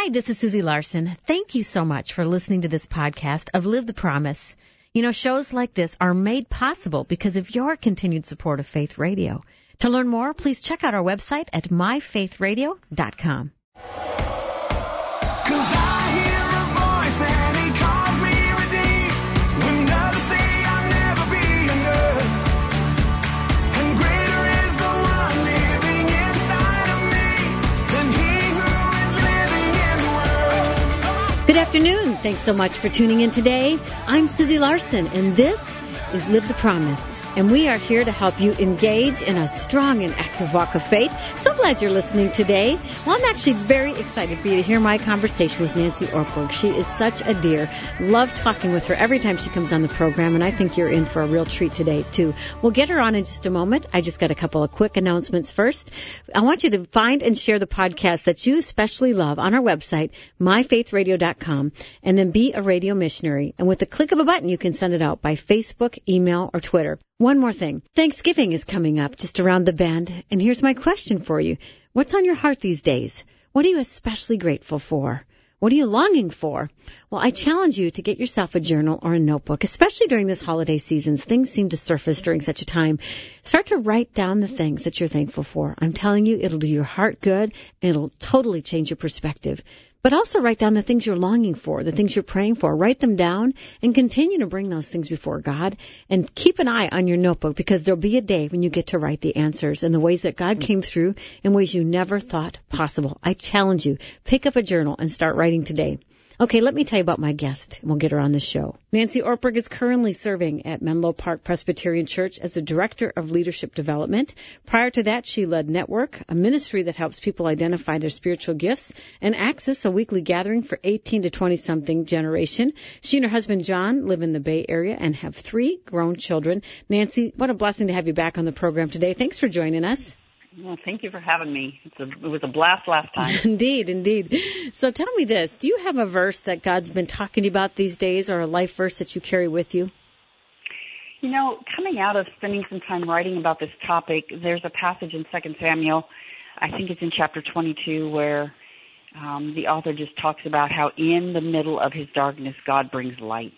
this is Susie Larson. Thank you so much for listening to this podcast of Live the Promise. You know, shows like this are made possible because of your continued support of Faith Radio. To learn more, please check out our website at myfaithradio.com. Good afternoon. Thanks so much for tuning in today. I'm Susie Larson, and this is Live the Promise. And we are here to help you engage in a strong and active walk of faith. So glad you're listening today. Well, I'm actually very excited for you to hear my conversation with Nancy Ortberg. She is such a dear. Love talking with her every time she comes on the program, and I think you're in for a real treat today, too. We'll get her on in just a moment. I just got a couple of quick announcements first. I want you to find and share the podcast that you especially love on our website, myfaithradio.com, and then be a radio missionary. And with the click of a button, you can send it out by Facebook, email, or Twitter. One more thing. Thanksgiving is coming up just around the bend, and here's my question for you. What's on your heart these days? What are you especially grateful for? What are you longing for? Well, I challenge you to get yourself a journal or a notebook, especially during this holiday season. Things seem to surface during such a time. Start to write down the things that you're thankful for. I'm telling you, it'll do your heart good, and it'll totally change your perspective. But also write down the things you're longing for, the things you're praying for. Write them down and continue to bring those things before God. And keep an eye on your notebook, because there'll be a day when you get to write the answers and the ways that God came through in ways you never thought possible. I challenge you, pick up a journal and start writing today. Okay, let me tell you about my guest, and we'll get her on the show. Nancy Ortberg is currently serving at Menlo Park Presbyterian Church as the Director of Leadership Development. Prior to that, she led Network, a ministry that helps people identify their spiritual gifts, and Access, a weekly gathering for 18 to 20-something generation. She and her husband, John, live in the Bay Area and have 3 grown children. Nancy, what a blessing to have you back on the program today. Thanks for joining us. Well, thank you for having me. It was a blast last time. Indeed. So tell me this. Do you have a verse that God's been talking to you about these days, or a life verse that you carry with you? You know, coming out of spending some time writing about this topic, there's a passage in 2 Samuel, I think it's in chapter 22, where the author just talks about how in the middle of his darkness, God brings light.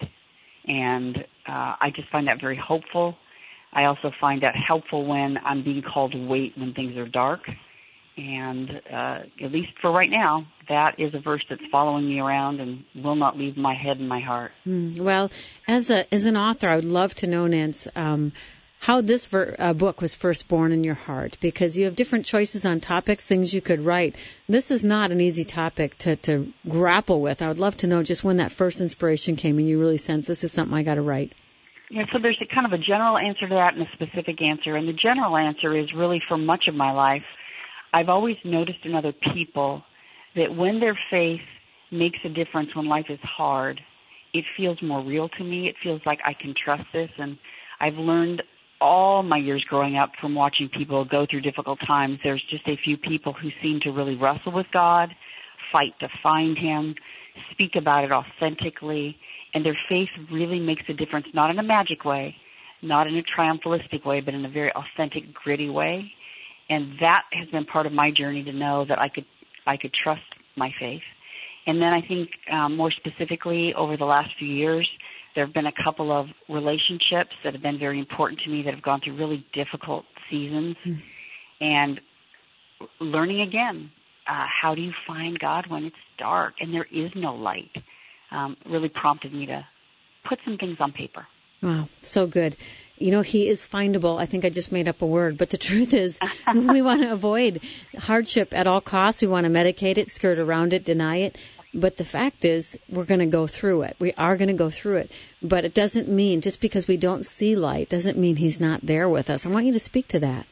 And I just find that very hopeful. I also find that helpful when I'm being called to wait when things are dark. And at least for right now, that is a verse that's following me around and will not leave my head and my heart. Well, as an author, I would love to know, Nance, how this book was first born in your heart, because you have different choices on topics, things you could write. This is not an easy topic to grapple with. I would love to know just when that first inspiration came and you really sensed this is something I got to write. Yeah, so there's a kind of a general answer to that and a specific answer. And the general answer is really for much of my life, I've always noticed in other people that when their faith makes a difference when life is hard, it feels more real to me. It feels like I can trust this. And I've learned all my years growing up from watching people go through difficult times. There's just a few people who seem to really wrestle with God, fight to find Him, speak about it authentically, and their faith really makes a difference, not in a magic way, not in a triumphalistic way, but in a very authentic, gritty way. And that has been part of my journey to know that I could trust my faith. And then I think more specifically over the last few years, there have been a couple of relationships that have been very important to me that have gone through really difficult seasons. And learning again, how do you find God when it's dark and there is no light? Really prompted me to put some things on paper. Wow, so good. You know, He is findable. I think I just made up a word, but the truth is we want to avoid hardship at all costs. We want to medicate it, skirt around it, deny it. But the fact is we're going to go through it. We are going to go through it. But it doesn't mean, just because we don't see light, doesn't mean He's not there with us. I want you to speak to that.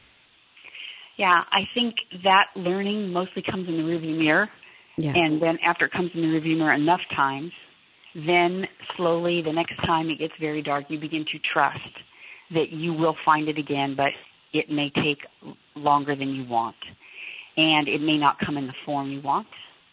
Yeah, I think that learning mostly comes in the rearview mirror. Yeah. And then after it comes in the rearview mirror enough times, then slowly the next time it gets very dark, you begin to trust that you will find it again, but it may take longer than you want. And it may not come in the form you want.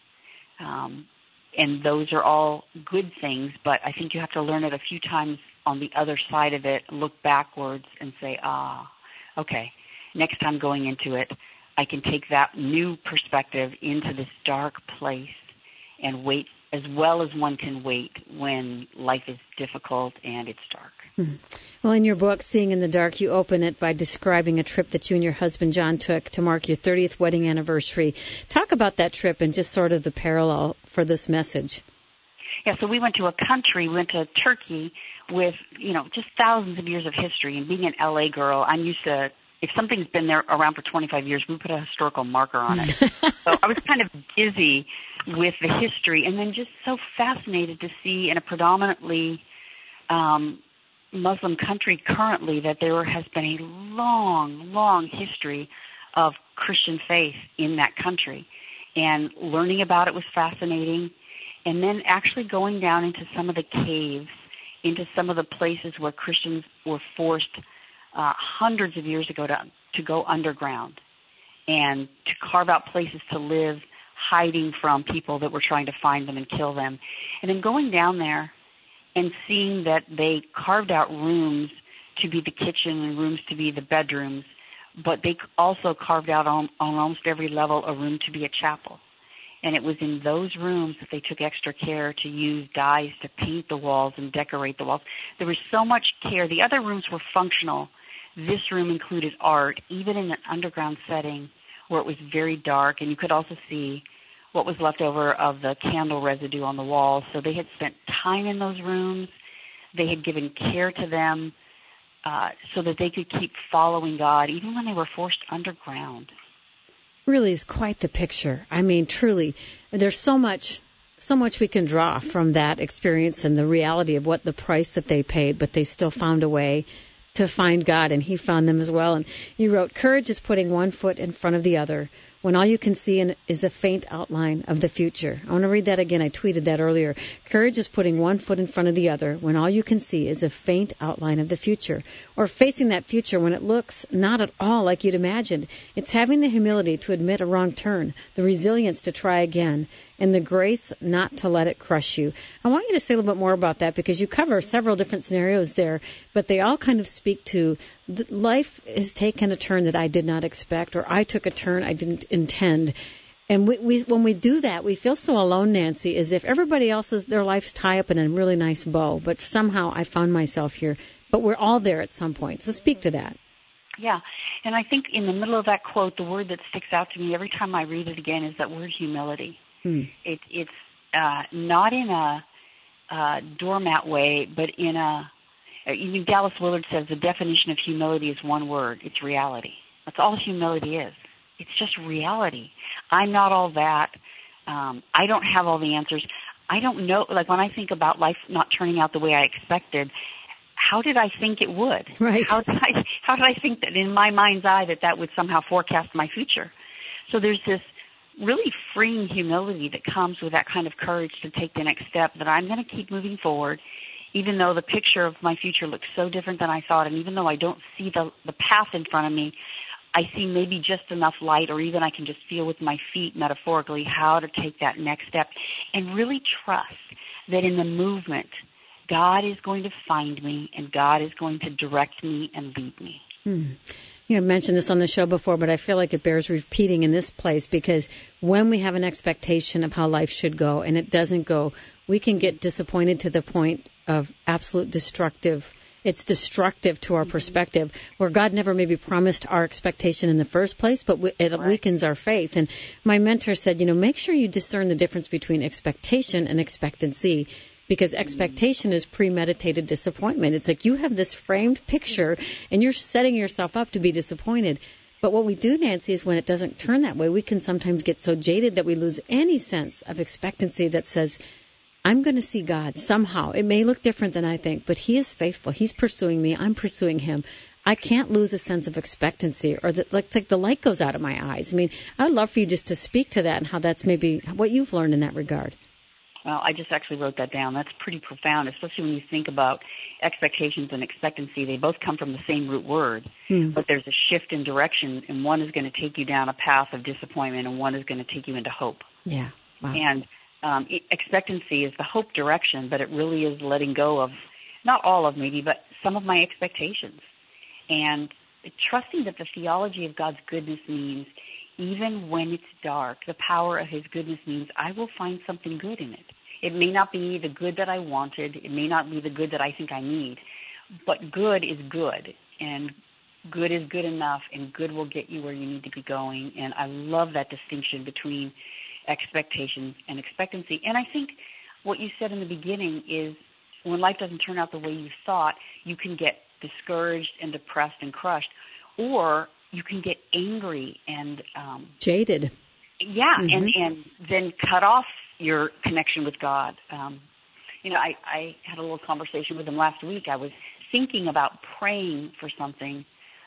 And those are all good things, but I think you have to learn it a few times on the other side of it, look backwards and say, okay, next time going into it, I can take that new perspective into this dark place and wait as well as one can wait when life is difficult and it's dark. Well, in your book, Seeing in the Dark, you open it by describing a trip that you and your husband, John, took to mark your 30th wedding anniversary. Talk about that trip and just sort of the parallel for this message. Yeah, so we went to we went to Turkey with, just thousands of years of history. And being an LA girl, I'm used to, if something's been there around for 25 years, we put a historical marker on it. So I was kind of busy with the history and then just so fascinated to see in a predominantly Muslim country currently that there has been a long, long history of Christian faith in that country. And learning about it was fascinating. And then actually going down into some of the caves, into some of the places where Christians were forced hundreds of years ago to go underground and to carve out places to live, hiding from people that were trying to find them and kill them. And then going down there and seeing that they carved out rooms to be the kitchen and rooms to be the bedrooms, but they also carved out on almost every level a room to be a chapel. And it was in those rooms that they took extra care to use dyes to paint the walls and decorate the walls. There was so much care. The other rooms were functional. This room included art, even in an underground setting where it was very dark, and you could also see what was left over of the candle residue on the walls. So they had spent time in those rooms. They had given care to them so that they could keep following God, even when they were forced underground. Really is quite the picture. I mean, truly, there's so much we can draw from that experience and the reality of what the price that they paid, but they still found a way to find God, and He found them as well. And you wrote, courage is putting one foot in front of the other when all you can see is a faint outline of the future. I want to read that again. I tweeted that earlier. Courage is putting one foot in front of the other when all you can see is a faint outline of the future, or facing that future when it looks not at all like you'd imagined. It's having the humility to admit a wrong turn, the resilience to try again, and the grace not to let it crush you. I want you to say a little bit more about that because you cover several different scenarios there, but they all kind of speak to life has taken a turn that I did not expect, or I took a turn I didn't intend. And when we do that, we feel so alone, Nancy, as if everybody else's, their life's tie up in a really nice bow, but somehow I found myself here. But we're all there at some point. So speak to that. Yeah, and I think in the middle of that quote, the word that sticks out to me every time I read it again is that word humility. It's not in a doormat way, but in even Dallas Willard says the definition of humility is one word. It's reality. That's all humility is. It's just reality. I'm not all that. I don't have all the answers. I don't know. Like when I think about life not turning out the way I expected, how did I think it would? Right. How did I think that in my mind's eye that would somehow forecast my future? So there's this really freeing humility that comes with that kind of courage to take the next step, that I'm going to keep moving forward, even though the picture of my future looks so different than I thought, and even though I don't see the path in front of me, I see maybe just enough light, or even I can just feel with my feet, metaphorically, how to take that next step, and really trust that in the movement, God is going to find me, and God is going to direct me and lead me. You have mentioned this on the show before, but I feel like it bears repeating in this place, because when we have an expectation of how life should go and it doesn't go, we can get disappointed to the point of absolute destructive. It's destructive to our perspective, where God never maybe promised our expectation in the first place, but it weakens our faith. And my mentor said, make sure you discern the difference between expectation and expectancy, because expectation is premeditated disappointment. It's like you have this framed picture and you're setting yourself up to be disappointed. But what we do, Nancy, is when it doesn't turn that way, we can sometimes get so jaded that we lose any sense of expectancy that says, I'm going to see God somehow. It may look different than I think, but He is faithful. He's pursuing me. I'm pursuing Him. I can't lose a sense of expectancy, or like the light goes out of my eyes. I mean, I'd love for you just to speak to that and how that's maybe what you've learned in that regard. Well, I just actually wrote that down. That's pretty profound, especially when you think about expectations and expectancy. They both come from the same root word, but there's a shift in direction, and one is going to take you down a path of disappointment, and one is going to take you into hope. Yeah. Wow. And expectancy is the hope direction, but it really is letting go of, not all of maybe, but some of my expectations. And trusting that the theology of God's goodness means even when it's dark, the power of his goodness means I will find something good in it. It may not be the good that I wanted. It may not be the good that I think I need. But good is good, and good is good enough, and good will get you where you need to be going. And I love that distinction between expectations and expectancy. And I think what you said in the beginning is when life doesn't turn out the way you thought, you can get discouraged and depressed and crushed, or you can get angry and jaded. Yeah, and then cut off your connection with God. I had a little conversation with him last week. I was thinking about praying for something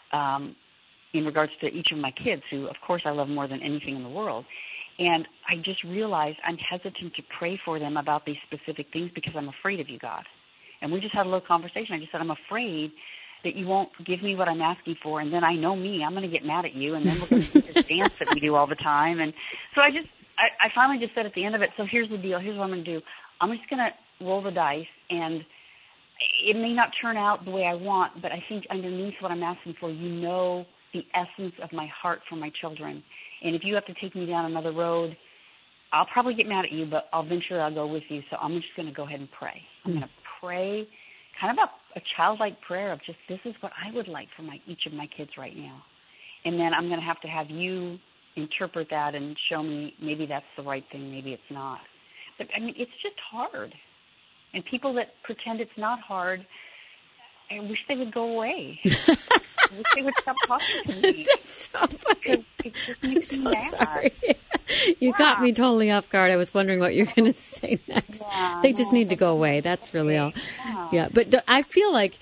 in regards to each of my kids, who, of course, I love more than anything in the world. And I just realized I'm hesitant to pray for them about these specific things because I'm afraid of you, God. And we just had a little conversation. I just said, I'm afraid that you won't give me what I'm asking for, and then I know me, I'm going to get mad at you, and then we're going to do this dance that we do all the time. And so I finally just said at the end of it, so here's the deal. Here's what I'm going to do. I'm just going to roll the dice, and it may not turn out the way I want, but I think underneath what I'm asking for, you know the essence of my heart for my children. And if you have to take me down another road, I'll probably get mad at you, but eventually I'll go with you. So I'm just going to go ahead and pray. I'm going to pray kind of a childlike prayer of just, this is what I would like for each of my kids right now. And then I'm going to have you interpret that and show me maybe that's the right thing, maybe it's not. But, I mean, it's just hard. And people that pretend it's not hard, I wish they would go away. I wish they would stop talking to me. That's so funny. It just makes me mad. Sorry. You caught me totally off guard. I was wondering what you were going to say next. Yeah, they just need to go away. That's really all. Yeah, but I feel like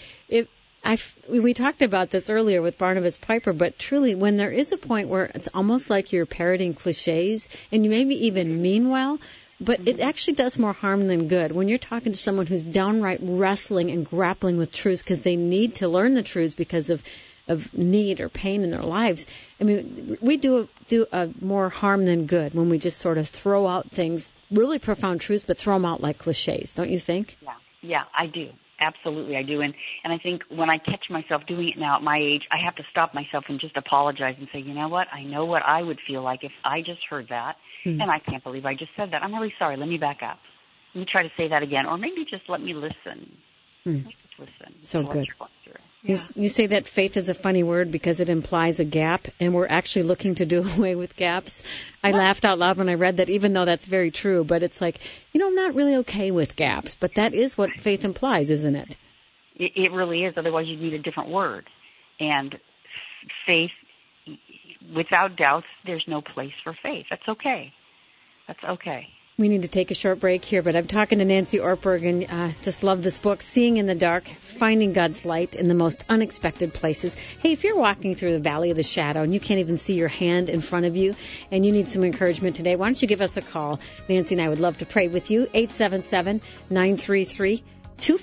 we talked about this earlier with Barnabas Piper, but truly when there is a point where it's almost like you're parroting cliches and you maybe even mean well, but it actually does more harm than good when you're talking to someone who's downright wrestling and grappling with truths because they need to learn the truths because of need or pain in their lives. I mean, we do more harm than good when we just sort of throw out things, really profound truths, but throw them out like cliches, don't you think? Yeah, I do. Absolutely, I do. And I think when I catch myself doing it now at my age, I have to stop myself and just apologize and say, you know what? I know what I would feel like if I just heard that, and I can't believe I just said that. I'm really sorry. Let me back up. Let me try to say that again. Or maybe just let me listen. Listen. So good. You say that faith is a funny word because it implies a gap, and we're actually looking to do away with gaps. I laughed out loud when I read that, even though that's very true. But it's like, I'm not really okay with gaps. But that is what faith implies, isn't it? It really is. Otherwise, you'd need a different word. And faith, without doubts, there's no place for faith. That's okay. That's okay. We need to take a short break here, but I'm talking to Nancy Ortberg, and just love this book, Seeing in the Dark, Finding God's Light in the Most Unexpected Places. Hey, if you're walking through the Valley of the Shadow and you can't even see your hand in front of you and you need some encouragement today, why don't you give us a call? Nancy and I would love to pray with you. 877-933-2484,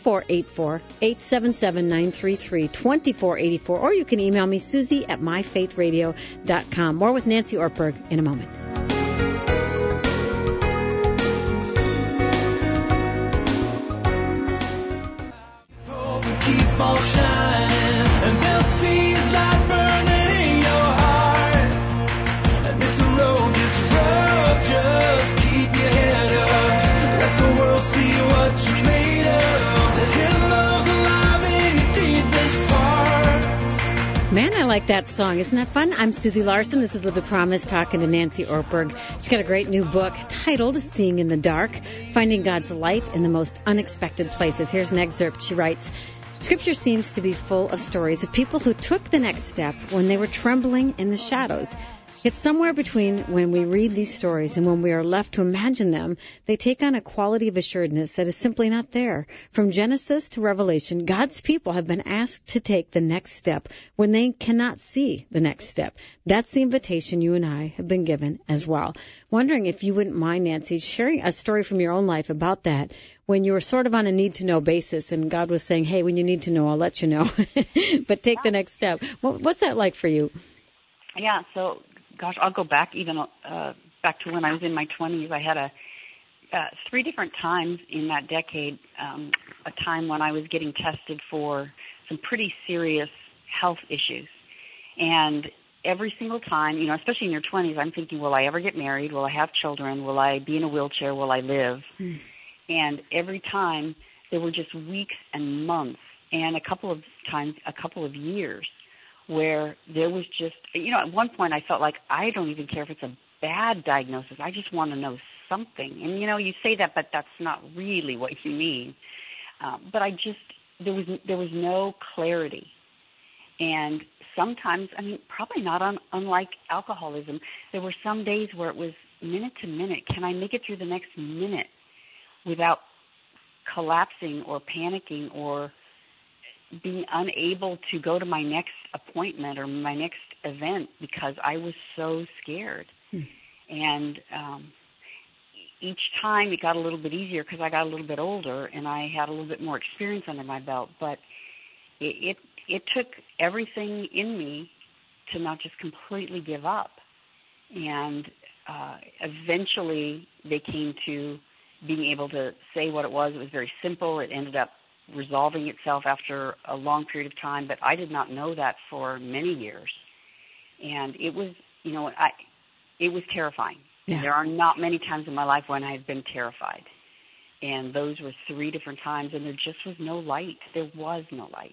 877-933-2484, or you can email me, Susie@myfaithradio.com. More with Nancy Ortberg in a moment. Keep on shining, and they'll see His light burning in your heart. And if the road gets rough, just keep your head up. Let the world see what you're made of. His love's alive in your deepest part. Man, I like that song. Isn't that fun? I'm Susie Larson. This is Live the Promise, talking to Nancy Ortberg. She's got a great new book titled Seeing in the Dark, Finding God's Light in the Most Unexpected Places. Here's an excerpt. She writes, Scripture seems to be full of stories of people who took the next step when they were trembling in the shadows. Yet somewhere between when we read these stories and when we are left to imagine them, they take on a quality of assuredness that is simply not there. From Genesis to Revelation, God's people have been asked to take the next step when they cannot see the next step. That's the invitation you and I have been given as well. Wondering if you wouldn't mind, Nancy, sharing a story from your own life about that, when you were sort of on a need-to-know basis and God was saying, hey, when you need to know, I'll let you know, but take the next step. What's that like for you? Yeah, so, gosh, I'll go back even back to when I was in my 20s. I had 3 different times in that decade, a time when I was getting tested for some pretty serious health issues. And every single time, especially in your 20s, I'm thinking, will I ever get married? Will I have children? Will I be in a wheelchair? Will I live? And every time there were just weeks and months and a couple of times, a couple of years where there was just, at one point I felt like I don't even care if it's a bad diagnosis. I just want to know something. And, you say that, but that's not really what you mean. But there was no clarity. And sometimes, probably not unlike alcoholism, there were some days where it was minute to minute. Can I make it through the next minute without collapsing or panicking or being unable to go to my next appointment or my next event because I was so scared? And each time it got a little bit easier because I got a little bit older and I had a little bit more experience under my belt. But it took everything in me to not just completely give up. And eventually they came to being able to say what it was. It was very simple. It ended up resolving itself after a long period of time, but I did not know that for many years. And it was, it was terrifying. Yeah. There are not many times in my life when I've been terrified. And those were 3 different times, and there just was no light. There was no light.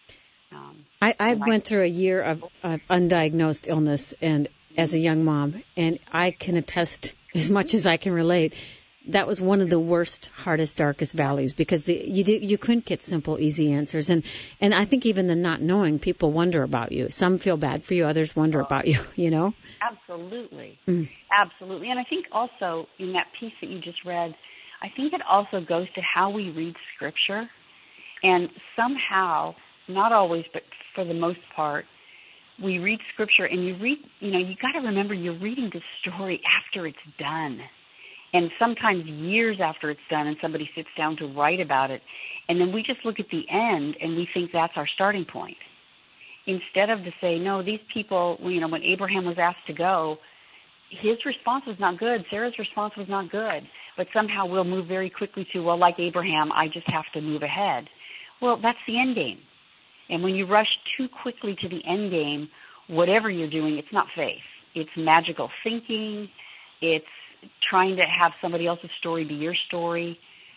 I went through a year of undiagnosed illness and as a young mom, and I can attest as much as I can relate. That was one of the worst, hardest, darkest valleys because you couldn't get simple, easy answers. And I think even the not knowing, people wonder about you. Some feel bad for you, others wonder about you, Absolutely. Absolutely. And I think also in that piece that you just read, I think it also goes to how we read Scripture. And somehow, not always, but for the most part, we read Scripture and you got to remember you're reading the story after it's done. And sometimes years after it's done and somebody sits down to write about it. And then we just look at the end and we think that's our starting point. Instead of to say, no, these people, when Abraham was asked to go, his response was not good. Sarah's response was not good. But somehow we'll move very quickly to, well, like Abraham, I just have to move ahead. Well, that's the end game. And when you rush too quickly to the end game, whatever you're doing, it's not faith. It's magical thinking. It's trying to have somebody else's story be your story.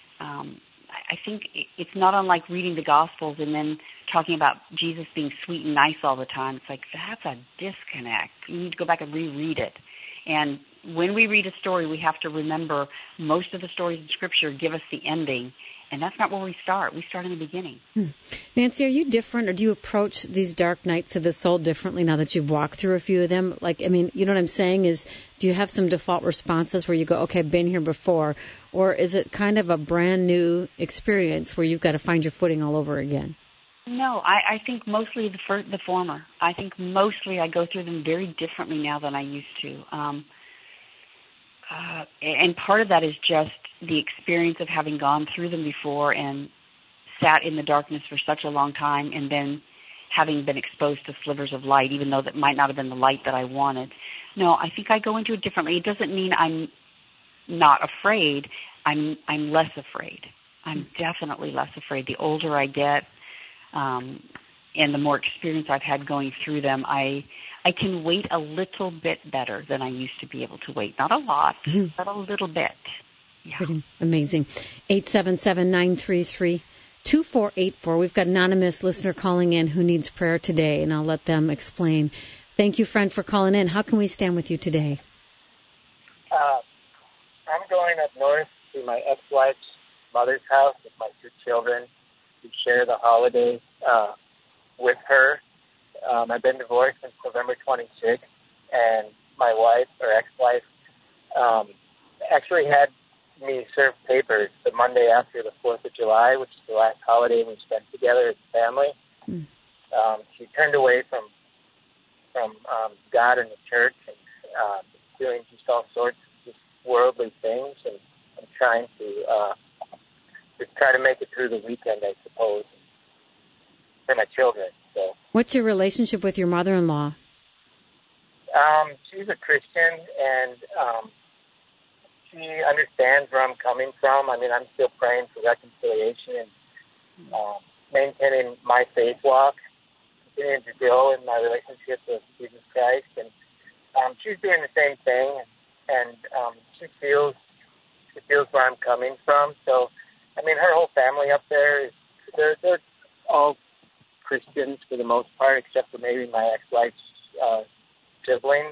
I think it's not unlike reading the Gospels and then talking about Jesus being sweet and nice all the time. It's like, that's a disconnect. You need to go back and reread it. And when we read a story, we have to remember most of the stories in Scripture give us the ending. And that's not where we start. We start in the beginning. Nancy, are you different, or do you approach these dark nights of the soul differently now that you've walked through a few of them? You know what I'm saying is, do you have some default responses where you go, okay, I've been here before, or is it kind of a brand new experience where you've got to find your footing all over again? No, I think mostly the former. I think mostly I go through them very differently now than I used to. And part of that is just the experience of having gone through them before and sat in the darkness for such a long time and then having been exposed to slivers of light, even though that might not have been the light that I wanted. No, I think I go into it differently. It doesn't mean I'm not afraid. I'm less afraid. I'm definitely less afraid. The older I get, and the more experience I've had going through them, I can wait a little bit better than I used to be able to wait. Not a lot, but a little bit. Yeah. Pretty amazing. 877-933-2484. We've got an anonymous listener calling in who needs prayer today, and I'll let them explain. Thank you, friend, for calling in. How can we stand with you today? I'm going up north to my ex-wife's mother's house with my 2 children to share the holidays with her. I've been divorced since November 26th, and my wife, or ex-wife, actually had me serve papers the Monday after the 4th of July, which is the last holiday we spent together as a family. She turned away from God and the church and doing just all sorts of just worldly things, and I'm trying to just try to make it through the weekend, I suppose, for my children. So, what's your relationship with your mother-in-law? She's a Christian, and she understands where I'm coming from. I mean, I'm still praying for reconciliation and maintaining my faith walk. continuing to grow in my relationship with Jesus Christ, and she's doing the same thing, and she feels where I'm coming from. So, I mean, her whole family up there, they're all Christians for the most part, except for maybe my ex-wife's siblings.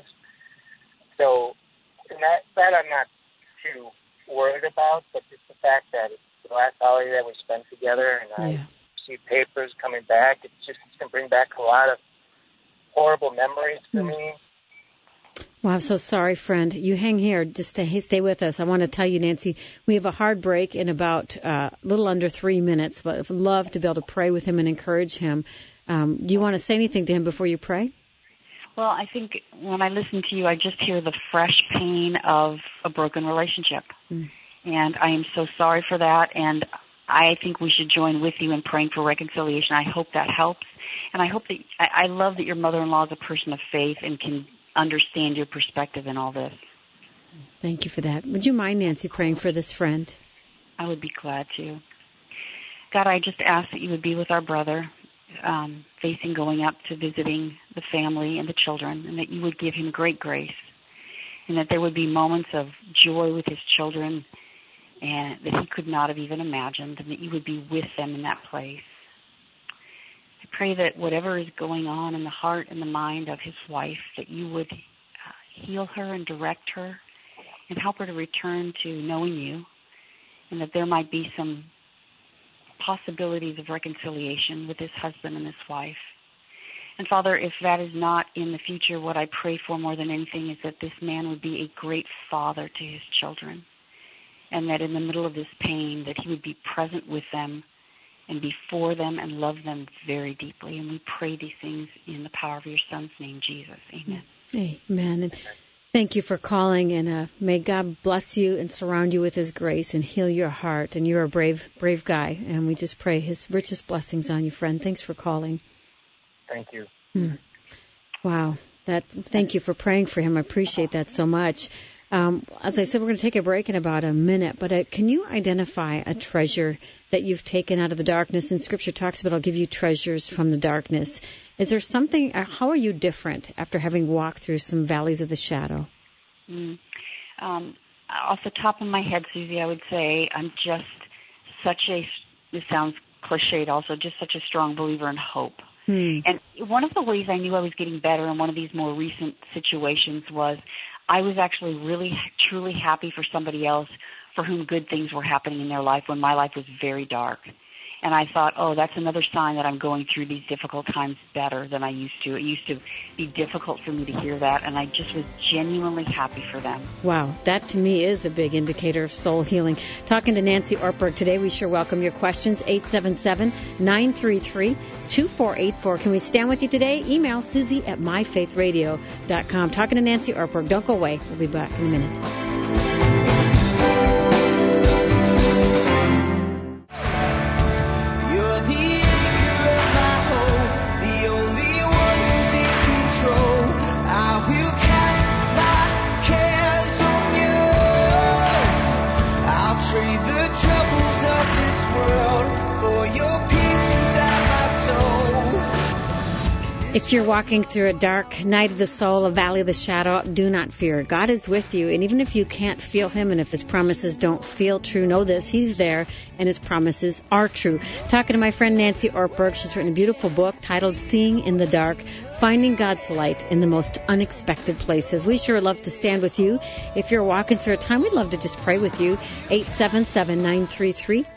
So, and that I'm not too worried about, but just the fact that it's the last holiday that we spent together, and I see papers coming back, it's going to bring back a lot of horrible memories for me. Well, I'm so sorry, friend. You hang here. Just stay with us. I want to tell you, Nancy, we have a hard break in about a little under 3 minutes, but I'd love to be able to pray with him and encourage him. Do you want to say anything to him before you pray? Well, I think when I listen to you, I just hear the fresh pain of a broken relationship. And I am so sorry for that, and I think we should join with you in praying for reconciliation. I hope that helps. And I hope that I love that your mother-in-law is a person of faith and can understand your perspective in all this. Thank you for that. Would you mind, Nancy, praying for this friend? I would be glad to. God, I just ask that you would be with our brother, facing going up to visiting the family and the children, and that you would give him great grace, and that there would be moments of joy with his children and that he could not have even imagined, and that you would be with them in that place. I pray that whatever is going on in the heart and the mind of his wife, that you would heal her and direct her and help her to return to knowing you, and that there might be some possibilities of reconciliation with this husband and this wife. And Father, if that is not in the future, what I pray for more than anything is that this man would be a great father to his children, and that in the middle of this pain, that he would be present with them and be for them and love them very deeply. And we pray these things in the power of your Son's name, Jesus. Amen. Amen. And thank you for calling, and may God bless you and surround you with his grace and heal your heart. And you're a brave guy, and we just pray his richest blessings on you, friend. Thanks for calling. Thank you. Wow. Thank you for praying for him. I appreciate that so much. As I said, we're going to take a break in about a minute, but can you identify a treasure that you've taken out of the darkness? And Scripture talks about, I'll give you treasures from the darkness. Is there something, how are you different after having walked through some valleys of the shadow? Off the top of my head, Susie, I would say I'm just this sounds cliched also, just such a strong believer in hope. And one of the ways I knew I was getting better in one of these more recent situations was I was actually really, truly happy for somebody else for whom good things were happening in their life when my life was very dark. And I thought, that's another sign that I'm going through these difficult times better than I used to. It used to be difficult for me to hear that, and I just was genuinely happy for them. Wow, that to me is a big indicator of soul healing. Talking to Nancy Ortberg today, we sure welcome your questions. 877-933-2484. Can we stand with you today? Email Susie@myfaithradio.com. Talking to Nancy Ortberg. Don't go away. We'll be back in a minute. If you're walking through a dark night of the soul, a valley of the shadow, do not fear. God is with you. And even if you can't feel him and if his promises don't feel true, know this, he's there and his promises are true. Talking to my friend Nancy Ortberg, she's written a beautiful book titled Seeing in the Dark, Finding God's Light in the Most Unexpected Places. We sure love to stand with you. If you're walking through a time, we'd love to just pray with you. 877-933-2484,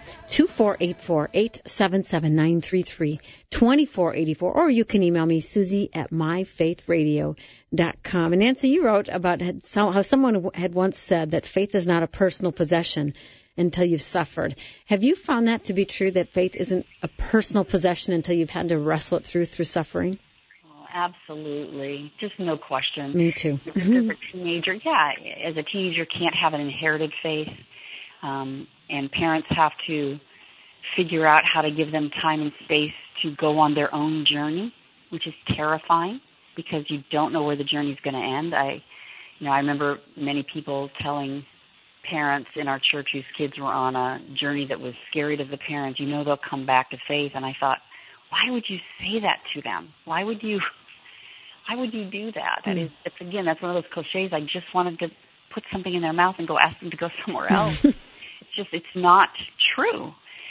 877-933-2484, or you can email me, Susie@myfaithradio.com. And Nancy, you wrote about how someone had once said that faith is not a personal possession until you've suffered. Have you found that to be true, that faith isn't a personal possession until you've had to wrestle it through suffering? Absolutely. Just no question. Me too. As a teenager, as a teenager can't have an inherited faith, and parents have to figure out how to give them time and space to go on their own journey, which is terrifying because you don't know where the journey is going to end. I remember many people telling parents in our church whose kids were on a journey that was scary to the parents, they'll come back to faith. And I thought, why would you say that to them? Why would you do that? That's one of those cliches. I just wanted to put something in their mouth and go ask them to go somewhere else. It's not true.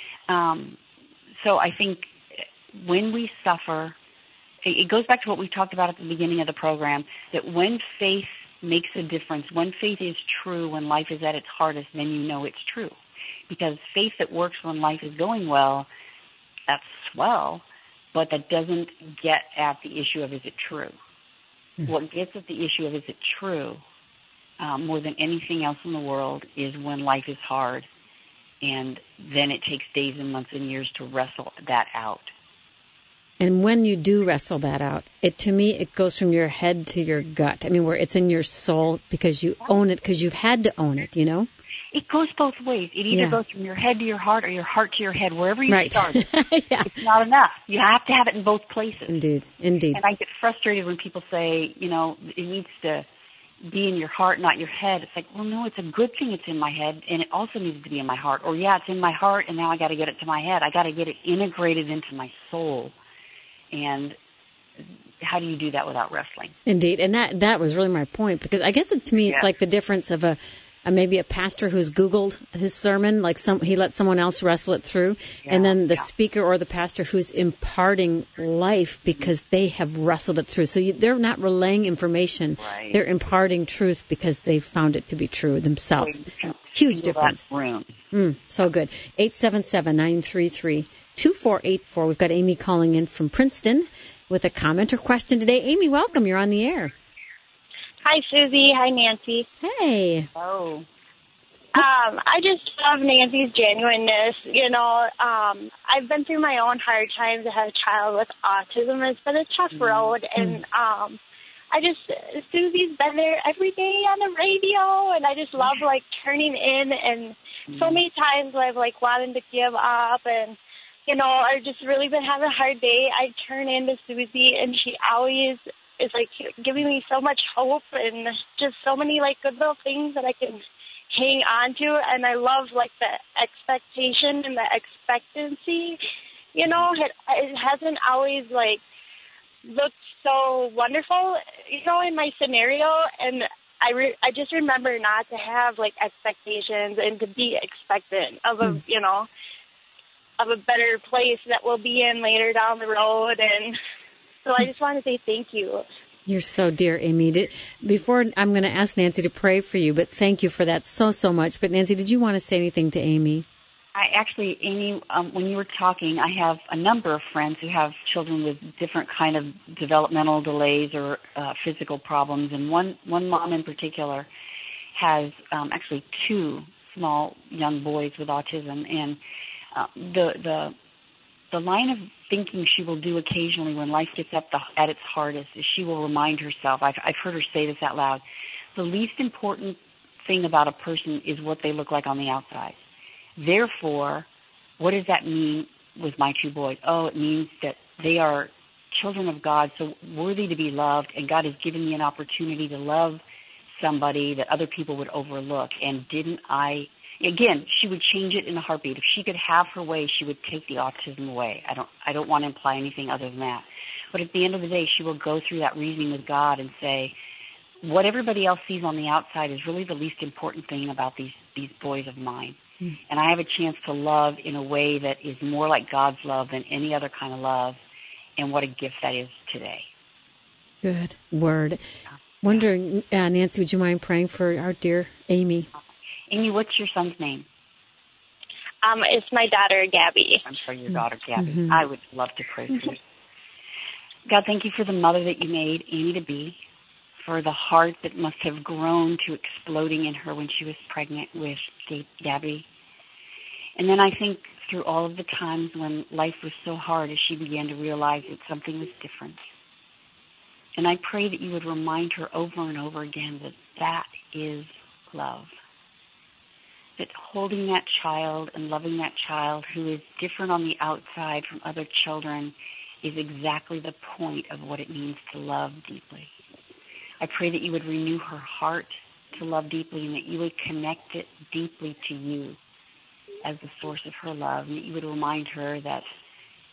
So I think when we suffer, it goes back to what we talked about at the beginning of the program, that when faith makes a difference, when faith is true, when life is at its hardest, then you know it's true. Because faith that works when life is going well, that's swell, but that doesn't get at the issue of is it true. Mm-hmm. What gets at the issue of is it true, more than anything else in the world, is when life is hard. And then it takes days and months and years to wrestle that out. And when you do wrestle that out, to me, it goes from your head to your gut. I mean, where it's in your soul because you own it, because you've had to own it, you know? It goes both ways. It either goes from your head to your heart or your heart to your head, wherever you start. It's not enough. You have to have it in both places. Indeed. And I get frustrated when people say, it needs to be in your heart, not your head. It's like, well, no, it's a good thing it's in my head, and it also needs to be in my heart. Or, it's in my heart, and now I got to get it to my head. I got to get it integrated into my soul. And how do you do that without wrestling? Indeed. And that was really my point, because I guess to me it's like the difference of maybe a pastor who's Googled his sermon, like he let someone else wrestle it through, and then the speaker or the pastor who's imparting life because they have wrestled it through. So they're not relaying information. Right. They're imparting truth because they found it to be true themselves. Huge difference. So good. 877-933-2484. We've got Amy calling in from Princeton with a comment or question today. Amy, welcome. You're on the air. Hi, Susie. Hi, Nancy. Hey. Oh. I just love Nancy's genuineness. I've been through my own hard times. I have a child with autism. It's been a tough road, and Susie's been there every day on the radio, and I just love, turning in, and so many times I've, wanted to give up, and, I've just really been having a hard day. I turn into Susie, and she always is giving me so much hope and just so many good little things that I can hang on to. And I love the expectation and the expectancy. It hasn't always looked so wonderful, in my scenario. And I just remember not to have expectations and to be expectant of a of a better place that we'll be in later down the road. And so I just want to say thank you. You're so dear, Amy. Before I'm going to ask Nancy to pray for you, but thank you for that so much. But Nancy, did you want to say anything to Amy? Amy, when you were talking, I have a number of friends who have children with different kind of developmental delays or physical problems, and one mom in particular has actually two small young boys with autism, and the line of thinking she will do occasionally when life gets at its hardest is she will remind herself, I've heard her say this out loud, the least important thing about a person is what they look like on the outside. Therefore, what does that mean with my two boys? Oh, it means that they are children of God, so worthy to be loved, and God has given me an opportunity to love somebody that other people would overlook. And didn't I? Again, she would change it in a heartbeat. If she could have her way, she would take the autism away. I don't want to imply anything other than that. But at the end of the day, she will go through that reasoning with God and say, what everybody else sees on the outside is really the least important thing about these boys of mine. Mm. And I have a chance to love in a way that is more like God's love than any other kind of love. And what a gift that is today. Good word. Wondering, Nancy, would you mind praying for our dear Amy? Amy, what's your son's name? It's my daughter, Gabby. I'm sorry, your daughter, Gabby. Mm-hmm. I would love to pray for you. God, thank you for the mother that you made Amy to be, for the heart that must have grown to exploding in her when she was pregnant with Gabby. And then I think through all of the times when life was so hard as she began to realize that something was different. And I pray that you would remind her over and over again that that is love. That holding that child and loving that child who is different on the outside from other children is exactly the point of what it means to love deeply. I pray that you would renew her heart to love deeply, and that you would connect it deeply to you as the source of her love, and that you would remind her that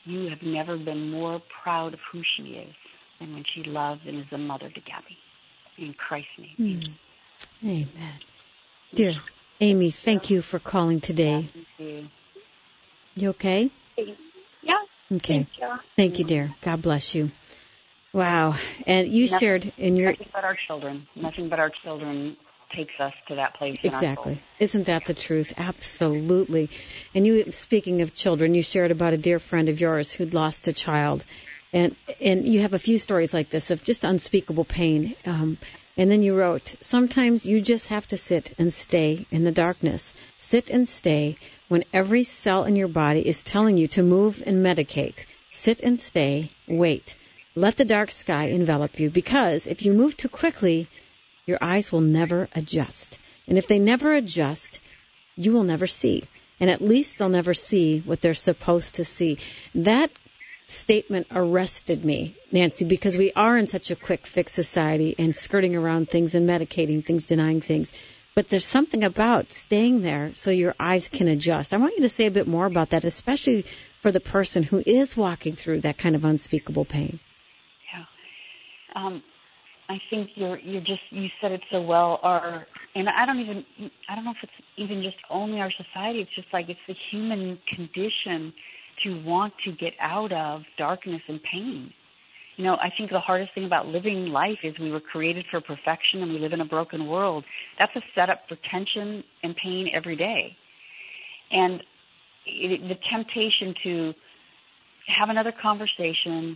you have never been more proud of who she is than when she loves and is a mother to Gabby. In Christ's name. Amen. Dear Amy, thank you for calling today. Thank you. You okay? Yeah. Okay. Thank you. Thank you, dear. God bless you. Wow. And you shared in your... Nothing but our children. Nothing but our children takes us to that place in our soul. Exactly. Isn't that the truth? Absolutely. And you, speaking of children, you shared about a dear friend of yours who'd lost a child. And you have a few stories like this of just unspeakable pain. And then you wrote, sometimes you just have to sit and stay in the darkness. Sit and stay when every cell in your body is telling you to move and medicate. Sit and stay. Wait. Let the dark sky envelop you, because if you move too quickly, your eyes will never adjust. And if they never adjust, you will never see. And at least they'll never see what they're supposed to see. That statement arrested me, Nancy, because we are in such a quick fix society and skirting around things and medicating things, denying things. But there's something about staying there so your eyes can adjust. I want you to say a bit more about that, especially for the person who is walking through that kind of unspeakable pain. Yeah. I think you said it so well. And I don't know if it's even just only our society. It's just like it's the human condition to want to get out of darkness and pain. You know, I think the hardest thing about living life is we were created for perfection and we live in a broken world. That's a setup for tension and pain every day. And the temptation to have another conversation,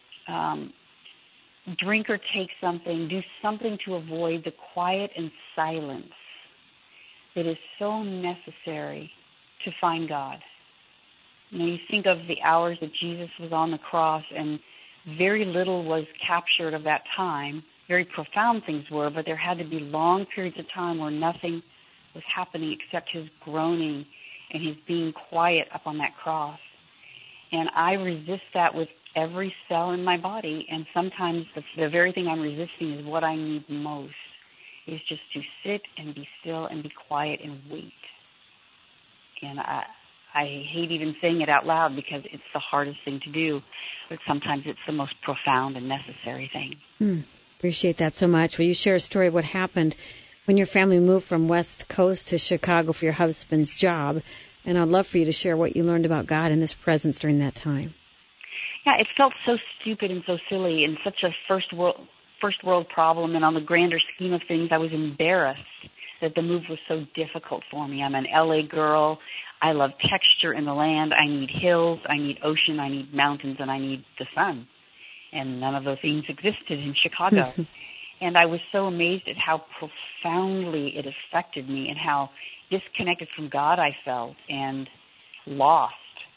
drink or take something, do something to avoid the quiet and silence that is so necessary to find God. You know, you think of the hours that Jesus was on the cross, and very little was captured of that time. Very profound things were, but there had to be long periods of time where nothing was happening except his groaning and his being quiet up on that cross. And I resist that with every cell in my body, and sometimes the very thing I'm resisting is what I need most, is just to sit and be still and be quiet and wait. And I hate even saying it out loud because it's the hardest thing to do, but sometimes it's the most profound and necessary thing. Appreciate that so much. Will you share a story of what happened when your family moved from West Coast to Chicago for your husband's job? And I'd love for you to share what you learned about God and His presence during that time. Yeah, it felt so stupid and so silly and such a first world problem. And on the grander scheme of things, I was embarrassed that the move was so difficult for me. I'm an LA girl. I love texture in the land. I need hills. I need ocean. I need mountains. And I need the sun. And none of those things existed in Chicago. And I was so amazed at how profoundly it affected me and how disconnected from God I felt and lost.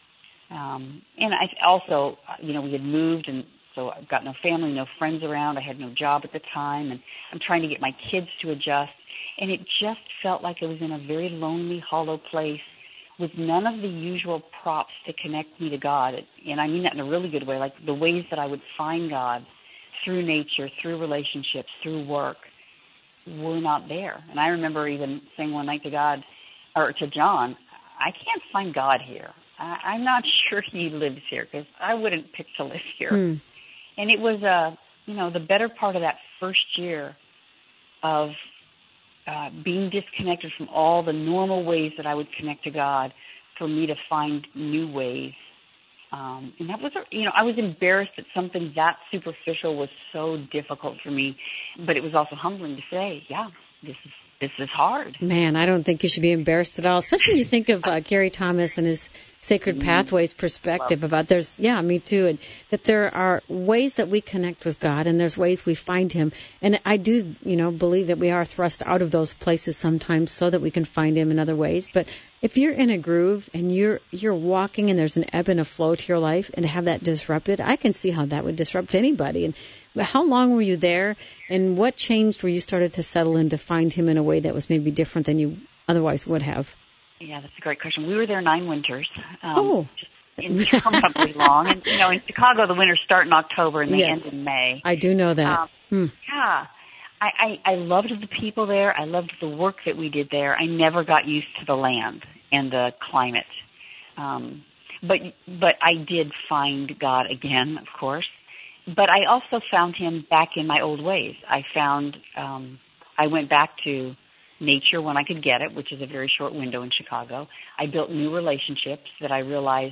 And I also, we had moved, and so I've got no family, no friends around. I had no job at the time, and I'm trying to get my kids to adjust. And it just felt like I was in a very lonely, hollow place with none of the usual props to connect me to God. And I mean that in a really good way, like the ways that I would find God through nature, through relationships, through work, were not there. And I remember even saying one night to God, or to John, I can't find God here. I'm not sure He lives here because I wouldn't pick to live here. And it was, the better part of that first year of being disconnected from all the normal ways that I would connect to God for me to find new ways. And that was, I was embarrassed that something that superficial was so difficult for me, but it was also humbling to say, yeah, this is hard. Man, I don't think you should be embarrassed at all, especially when you think of Gary Thomas and his Sacred Pathways perspective about me too, and that there are ways that we connect with God and there's ways we find Him. And I do, believe that we are thrust out of those places sometimes so that we can find Him in other ways. But if you're in a groove and you're walking and there's an ebb and a flow to your life, and to have that disrupted, I can see how that would disrupt anybody. And how long were you there, and what changed where you started to settle in to find Him in a way that was maybe different than you otherwise would have? Yeah, that's a great question. We were there 9 winters. Just interminably long. And, in Chicago, the winters start in October and they end in May. I do know that. Yeah. I loved the people there. I loved the work that we did there. I never got used to the land and the climate. But I did find God again, of course. But I also found him back in my old ways. I went back to nature when I could get it, which is a very short window in Chicago. I built new relationships that I realized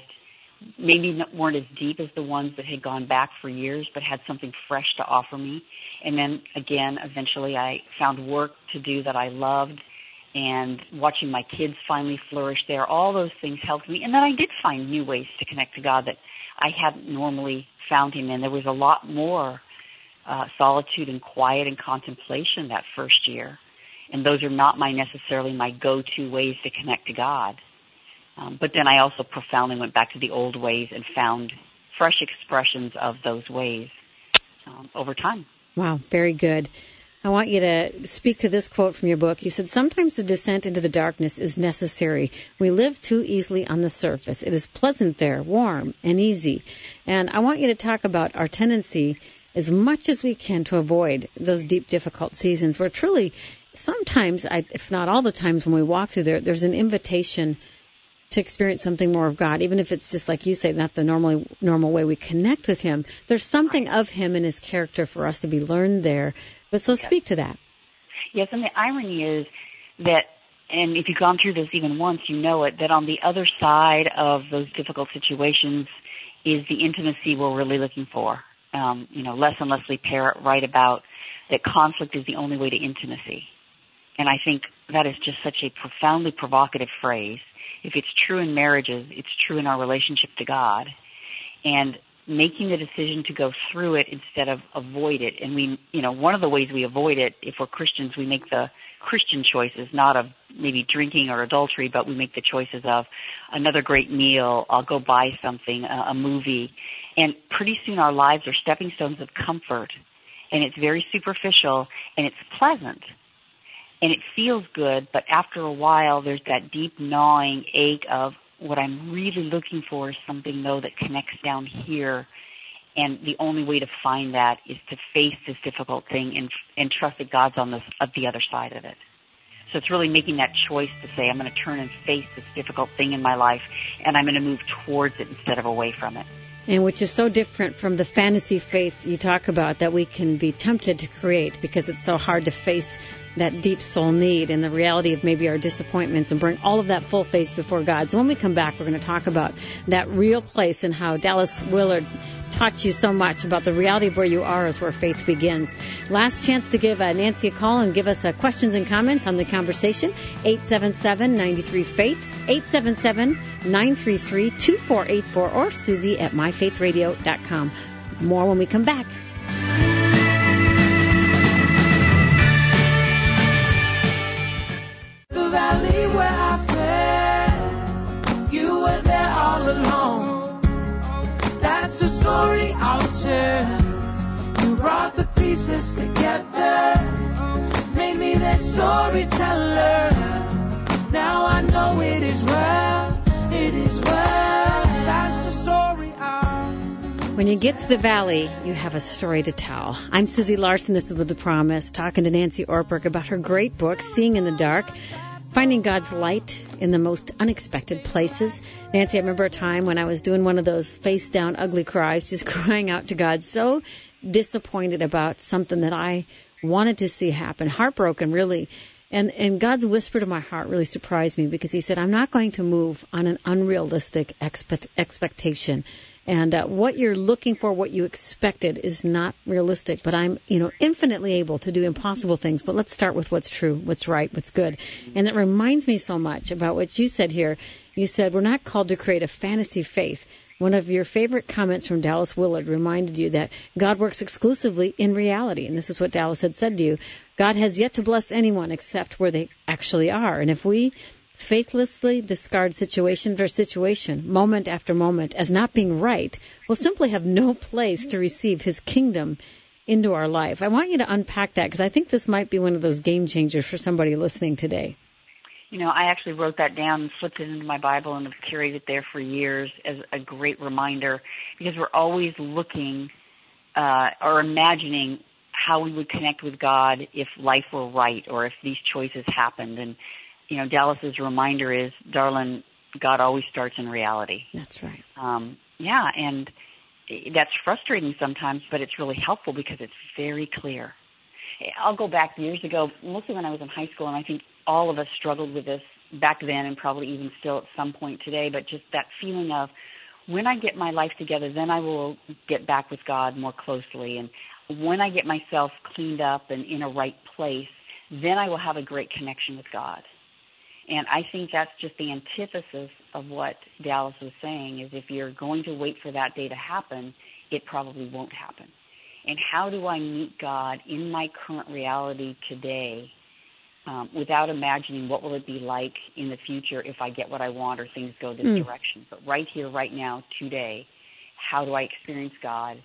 maybe weren't as deep as the ones that had gone back for years, but had something fresh to offer me. And then again, eventually I found work to do that I loved, and watching my kids finally flourish there. All those things helped me. And then I did find new ways to connect to God that I hadn't normally found him in. There was a lot more solitude and quiet and contemplation that first year. And those are not necessarily my go-to ways to connect to God. But then I also profoundly went back to the old ways and found fresh expressions of those ways over time. Wow, very good. I want you to speak to this quote from your book. You said, sometimes the descent into the darkness is necessary. We live too easily on the surface. It is pleasant there, warm and easy. And I want you to talk about our tendency as much as we can to avoid those deep, difficult seasons where truly sometimes, if not all the times when we walk through there, there's an invitation to experience something more of God, even if it's just like you say, not the normal way we connect with him. There's something of him and his character for us to be learned there. But so speak to that. Yes, and the irony is that, and if you've gone through this even once, you know it, that on the other side of those difficult situations is the intimacy we're really looking for. Les and Leslie Parrott write about that conflict is the only way to intimacy. And I think that is just such a profoundly provocative phrase. If it's true in marriages, it's true in our relationship to God. And making the decision to go through it instead of avoid it. And one of the ways we avoid it, if we're Christians, we make the Christian choices, not of maybe drinking or adultery, but we make the choices of another great meal, I'll go buy something, a movie. And pretty soon our lives are stepping stones of comfort. And it's very superficial, and it's pleasant. And it feels good, but after a while, there's that deep gnawing ache of what I'm really looking for is something, though, that connects down here. And the only way to find that is to face this difficult thing and trust that God's on the other side of it. So it's really making that choice to say, I'm going to turn and face this difficult thing in my life, and I'm going to move towards it instead of away from it. And which is so different from the fantasy faith you talk about that we can be tempted to create because it's so hard to face that deep soul need and the reality of maybe our disappointments and bring all of that full face before God. So when we come back, we're going to talk about that real place and how Dallas Willard taught you so much about the reality of where you are is where faith begins. Last chance to give Nancy a call and give us questions and comments on the conversation. 877-93-FAITH, 877-933-2484, or Susie at myfaithradio.com. More when we come back. The valley where I fell, you were there all along. That's the story I'll tell. You brought the pieces together, made me that storyteller. Now I know it is well, it is well. That's the story I'll. When you get to the valley, you have a story to tell. I'm Susie Larson. This is Live the Promise, talking to Nancy Ortberg about her great book, Seeing in the Dark, Finding God's Light in the Most Unexpected Places. Nancy, I remember a time when I was doing one of those face-down ugly cries, just crying out to God, so disappointed about something that I wanted to see happen, heartbroken, really. And God's whisper to my heart really surprised me because he said, I'm not going to move on an unrealistic expectation. And what you're looking for, what you expected is not realistic, but I'm, infinitely able to do impossible things. But let's start with what's true, what's right, what's good. And it reminds me so much about what you said here. You said we're not called to create a fantasy faith. One of your favorite comments from Dallas Willard reminded you that God works exclusively in reality. And this is what Dallas had said to you. God has yet to bless anyone except where they actually are. And if we faithlessly discard situation after situation, moment after moment, as not being right, we'll simply have no place to receive his kingdom into our life. I want you to unpack that because I think this might be one of those game changers for somebody listening today. I actually wrote that down and flipped it into my Bible and have carried it there for years as a great reminder because we're always looking or imagining how we would connect with God if life were right or if these choices happened. And Dallas's reminder is, darling, God always starts in reality. That's right. Yeah, and that's frustrating sometimes, but it's really helpful because it's very clear. I'll go back years ago, mostly when I was in high school, and I think all of us struggled with this back then and probably even still at some point today, but just that feeling of when I get my life together, then I will get back with God more closely. And when I get myself cleaned up and in a right place, then I will have a great connection with God. And I think that's just the antithesis of what Dallas was saying, is if you're going to wait for that day to happen, it probably won't happen. And how do I meet God in my current reality today without imagining what will it be like in the future if I get what I want or things go this direction? But right here, right now, today, how do I experience God?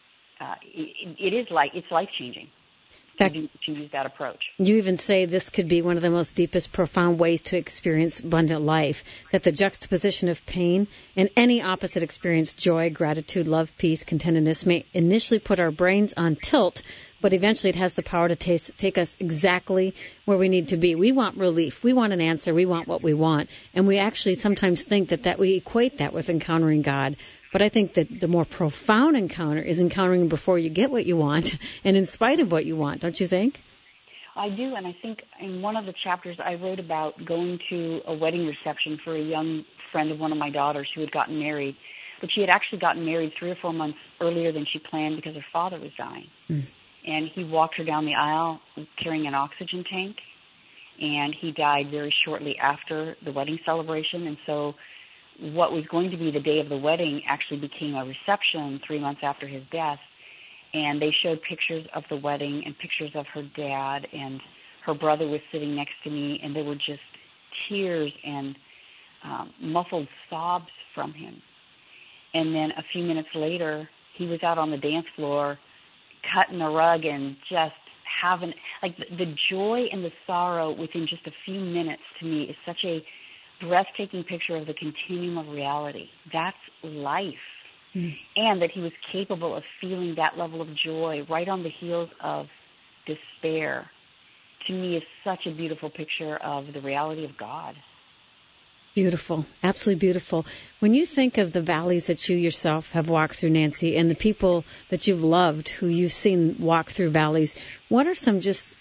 It's life-changing to use that approach. You even say this could be one of the most deepest, profound ways to experience abundant life, that the juxtaposition of pain and any opposite experience, joy, gratitude, love, peace, contentedness, may initially put our brains on tilt, but eventually it has the power to take us exactly where we need to be. We want relief. We want an answer. We want what we want. And we actually sometimes think that we equate that with encountering God. But I think that the more profound encounter is encountering before you get what you want and in spite of what you want, don't you think? I do, and I think in one of the chapters I wrote about going to a wedding reception for a young friend of one of my daughters who had gotten married. But she had actually gotten married 3 or 4 months earlier than she planned because her father was dying. And he walked her down the aisle carrying an oxygen tank, and he died very shortly after the wedding celebration. And so what was going to be the day of the wedding actually became a reception 3 months after his death. And they showed pictures of the wedding and pictures of her dad, and her brother was sitting next to me, and there were just tears and muffled sobs from him. And then a few minutes later, he was out on the dance floor cutting a rug and just having, like, the joy and the sorrow within just a few minutes to me is such a breathtaking picture of the continuum of reality. That's life. And that he was capable of feeling that level of joy right on the heels of despair, to me is such a beautiful picture of the reality of God. Beautiful. Absolutely beautiful. When you think of the valleys that you yourself have walked through, Nancy, and the people that you've loved who you've seen walk through valleys, what are some just,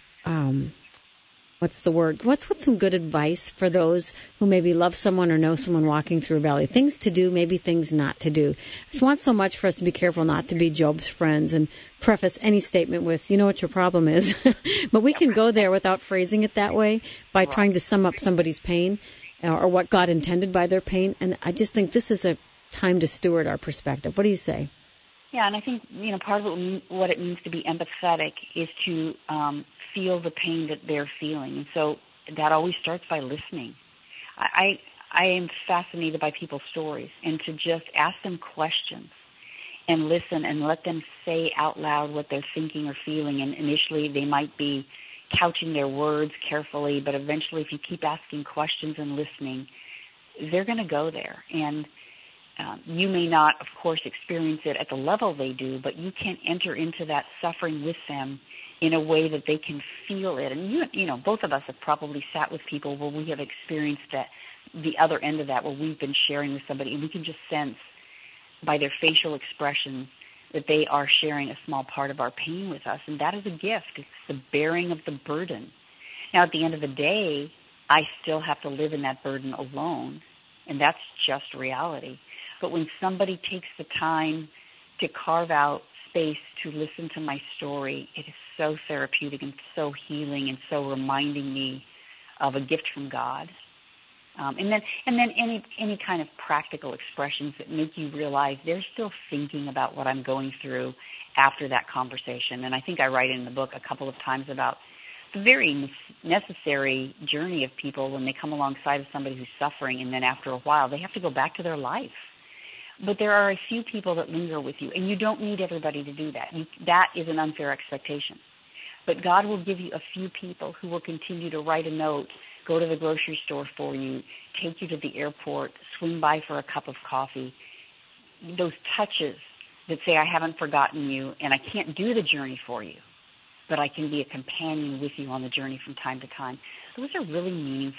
what's some good advice for those who maybe love someone or know someone walking through a valley? Things to do, maybe things not to do. I just want so much for us to be careful not to be Job's friends and preface any statement with, you know what your problem is. But we can go there without phrasing it that way by trying to sum up somebody's pain or what God intended by their pain. And I just think this is a time to steward our perspective. What do you say? Yeah, and I think, part of what it means to be empathetic is to feel the pain that they're feeling. And so that always starts by listening. I am fascinated by people's stories, and to just ask them questions and listen and let them say out loud what they're thinking or feeling. And initially they might be couching their words carefully, but eventually if you keep asking questions and listening, they're going to go there. And you may not, of course, experience it at the level they do, but you can enter into that suffering with them in a way that they can feel it. And both of us have probably sat with people where we have experienced the other end of that, where we've been sharing with somebody, and we can just sense by their facial expressions that they are sharing a small part of our pain with us. And that is a gift. It's the bearing of the burden. Now, at the end of the day, I still have to live in that burden alone, and that's just reality. But when somebody takes the time to carve out space to listen to my story, it is so therapeutic and so healing and so reminding me of a gift from God. And then any kind of practical expressions that make you realize they're still thinking about what I'm going through after that conversation. And I think I write in the book a couple of times about the very necessary journey of people when they come alongside of somebody who's suffering, and then after a while they have to go back to their life. But there are a few people that linger with you, and you don't need everybody to do that. That is an unfair expectation. But God will give you a few people who will continue to write a note, go to the grocery store for you, take you to the airport, swing by for a cup of coffee. Those touches that say, I haven't forgotten you, and I can't do the journey for you, but I can be a companion with you on the journey from time to time. Those are really meaningful.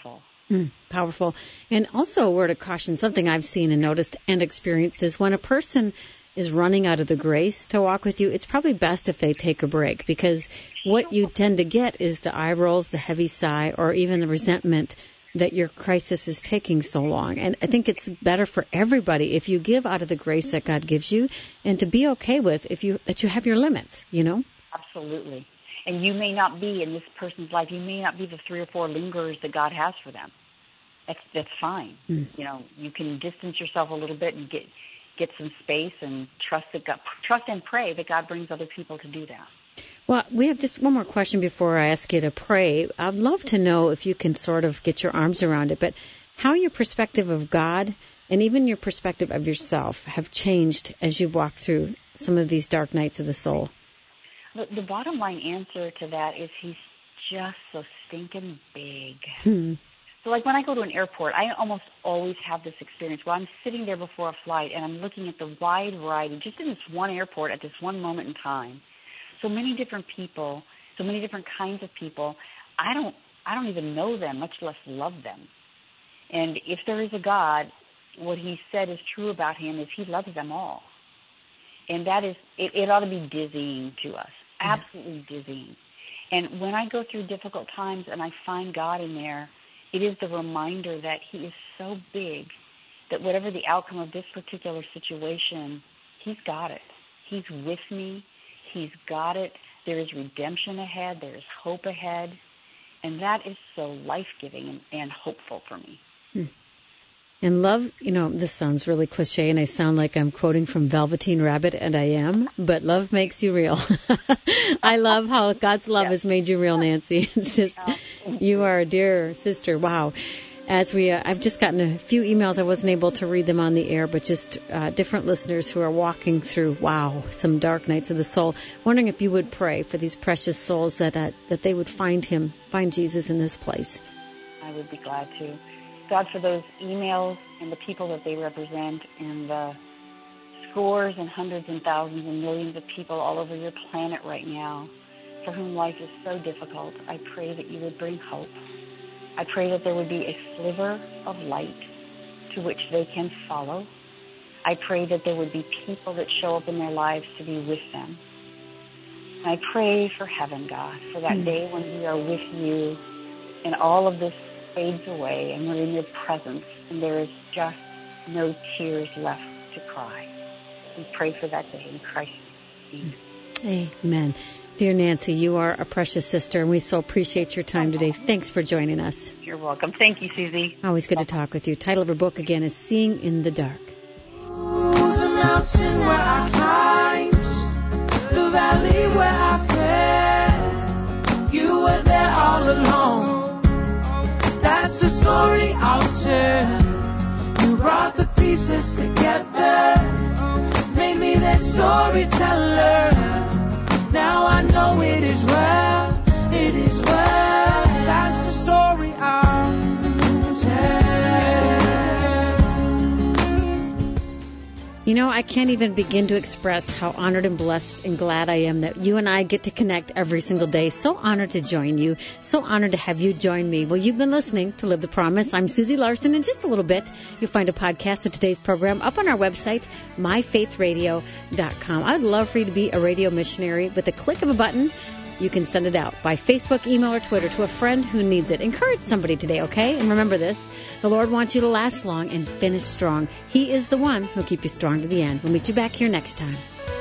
Powerful. And also a word of caution, something I've seen and noticed and experienced is when a person is running out of the grace to walk with you, it's probably best if they take a break, because what you tend to get is the eye rolls, the heavy sigh, or even the resentment that your crisis is taking so long. And I think it's better for everybody if you give out of the grace that God gives you, and to be okay with that you have your limits, you know? Absolutely. And you may not be in this person's life, you may not be the 3 or 4 lingerers that God has for them. That's fine. You know, you can distance yourself a little bit and get some space and trust and pray that God brings other people to do that. Well, we have just one more question before I ask you to pray. I'd love to know if you can sort of get your arms around it, but how your perspective of God and even your perspective of yourself have changed as you've walked through some of these dark nights of the soul. The bottom line answer to that is he's just so stinking big. So like when I go to an airport, I almost always have this experience where I'm sitting there before a flight and I'm looking at the wide variety, just in this one airport at this one moment in time. So many different people, so many different kinds of people. I don't even know them, much less love them. And if there is a God, what he said is true about him is he loves them all. And that is, it ought to be dizzying to us, absolutely dizzying. And when I go through difficult times and I find God in there, it is the reminder that he is so big that whatever the outcome of this particular situation, he's got it. He's with me. He's got it. There is redemption ahead. There is hope ahead. And that is so life-giving and hopeful for me. And love, you know, this sounds really cliche, and I sound like I'm quoting from Velveteen Rabbit, and I am, but love makes you real. I love how God's love has made you real, Nancy. It's just, you are a dear sister. Wow. As I've just gotten a few emails. I wasn't able to read them on the air, but just different listeners who are walking through, some dark nights of the soul. Wondering if you would pray for these precious souls that they would find Jesus in this place. I would be glad to. God, for those emails and the people that they represent and the scores and hundreds and thousands and millions of people all over your planet right now for whom life is so difficult, I pray that you would bring hope. I pray that there would be a sliver of light to which they can follow. I pray that there would be people that show up in their lives to be with them. And I pray for heaven, God, for that day when we are with you and all of this fades away and we're in your presence and there is just no tears left to cry. We pray for that day in Christ's name. Amen. Dear Nancy, you are a precious sister, and we so appreciate your time today. Thanks for joining us. You're welcome. Thank you, Susie. Always good to talk with you. Title of her book, again, is Seeing in the Dark. The mountain where I climbed, the valley where I fell, you were there all along. That's the story I'll tell. You brought the pieces together, made me that storyteller. Now I know it is well, it is well. That's the story I'll tell. You know, I can't even begin to express how honored and blessed and glad I am that you and I get to connect every single day. So honored to join you. So honored to have you join me. Well, you've been listening to Live the Promise. I'm Susie Larson. In just a little bit, you'll find a podcast of today's program up on our website, myfaithradio.com. I'd love for you to be a radio missionary. With a click of a button, you can send it out by Facebook, email, or Twitter to a friend who needs it. Encourage somebody today, okay? And remember this. The Lord wants you to last long and finish strong. He is the one who'll keep you strong to the end. We'll meet you back here next time.